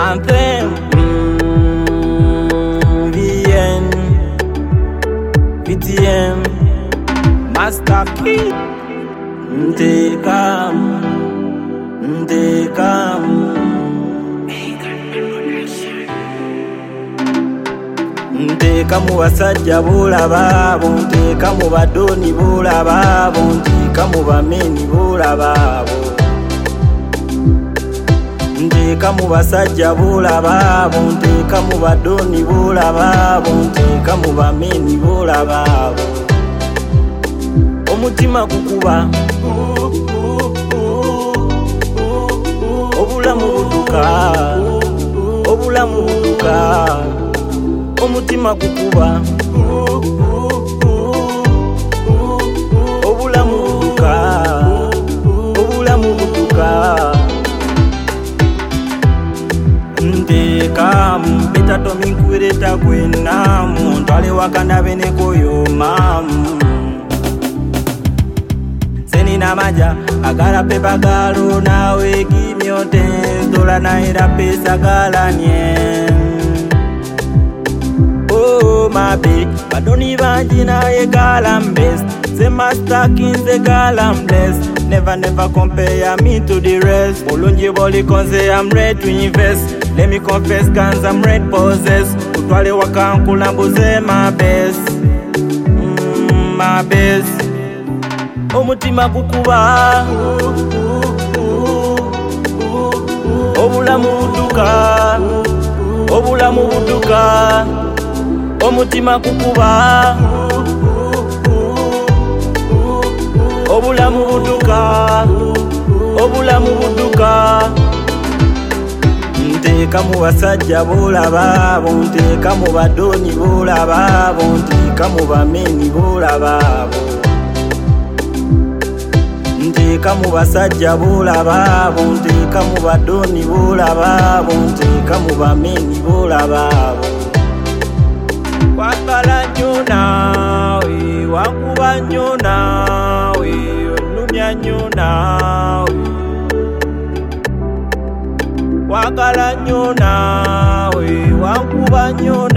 Anthem, VN, VTM, Master Key, Ndekam, Nteka mu basajja boolababo, nteka mu badoni boolababo, nteka mu bameni boolababo. Nteka mu basajja boolababo, nteka mu badoni boolababo, nteka mu bameni boolababo. Omutima gukuba, obulamu budduka, obulamu budduka. Omutima gukuba, obulamu budduka, obulamu budduka. Ntekamu beta tominkwireta gwenamu, ntwale wakanabe nekoyomamu. Senina maja agala pepa galo, nawe gimyote dola naira pesa galanye. Oh my babe, badoni banji naye galam best. Say Master Key nze galam blessed. Never compare me to the rest. Bolonje boli konze I'm ready to invest. Let me confess guns I'm red possess. Utwale wakankula mbuze my best, my best. Omutima gukuba, obulamu budduka, obulamu budduka. Omutima gukuba, obulamu budduka, obulamu budduka. Nteka mu basajja boolababo, nteka mu badoni boolababo, nteka mu bameni boolababo. Nteka mu basajja boolababo, nteka mu badoni boolababo, nteka mu bameni boolababo. Wakala nnyo naawe, wakuba nnyo naawe, onnumya nnyo naawe. Wakala nnyo naawe, wakuba nnyo